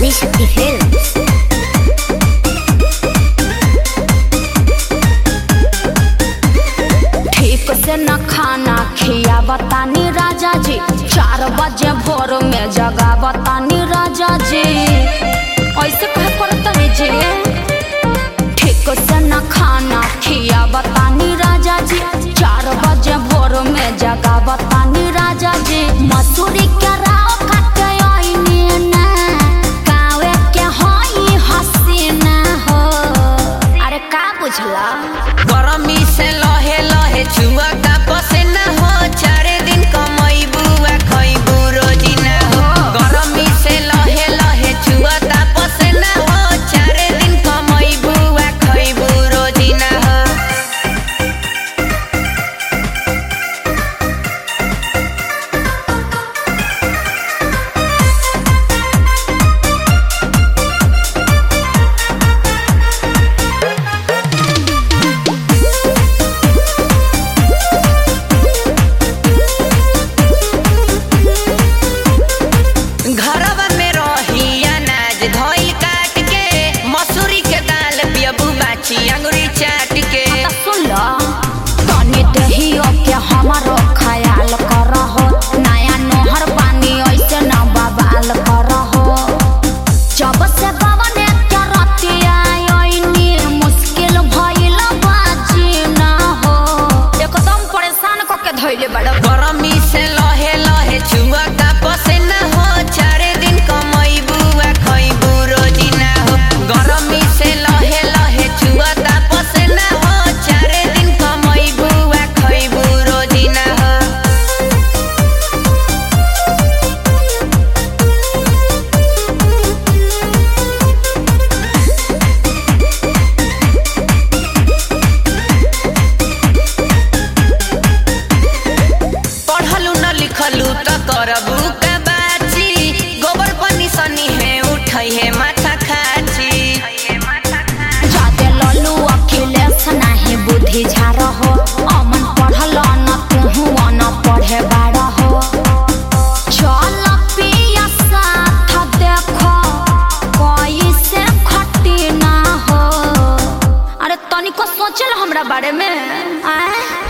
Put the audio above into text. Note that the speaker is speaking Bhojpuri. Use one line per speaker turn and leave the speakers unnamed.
आदिशक्ति फिल्म्स। ठीक से न खाना खिया बतानी राजा जी, 4 बजे भोर में जगा बतानी राजा जी। ऐसे कह पड़ता है जी, ठीक से न खाना खिया बतानी राजा जी, 4 बजे भोर में जगा बतानी राजा जी। मसूरी के राव काटे आईने ना, कावे के होई हसीना हो। अरे का बुझला,
गरमी से लहे लहे छुआ का पसीना हो, 4 दिन कमाई बुआ खई रोजी ना हो। गरमी से लहे लहे छुआ का पसीना हो, 4 दिन कमाई बुआ खई रोजी ना हो। घरवा में रही अनाज धोइल काट के, मसूरी के दाल पियबू बाची अंगुरी चाट के।
सुन लो तनी दहियो के हमारो ख्याल करहो, नया नोहर पानी ऐसे न बवाल करहो। जब से बवने के रतिया आईनी, मुश्किल भइल बाजी ना हो। एकदम परेशान क के धइले बड़।
गरमी से लहे लहे छुआ का पसीना हो, 4 दिन कमाई बुआ खई रोजी ना हो। गरमी से लहे लहे छुआ का पसीना हो, 4 दिन कमाई बुआ खई रोजी ना हो। पढ़लू न लिखलू त करबू का बाची, गोबर पानी सनी है उठई है माथा खाची।
जादे लल्लू अखिलेश नाही बुद्धि झारहो, अमन पढ़ल न तुहु न पढ़े बारहो। चल पिया साथ देखो कैसे खटी ना हो। अरे तनिको सोचल हमरा बारे में आए।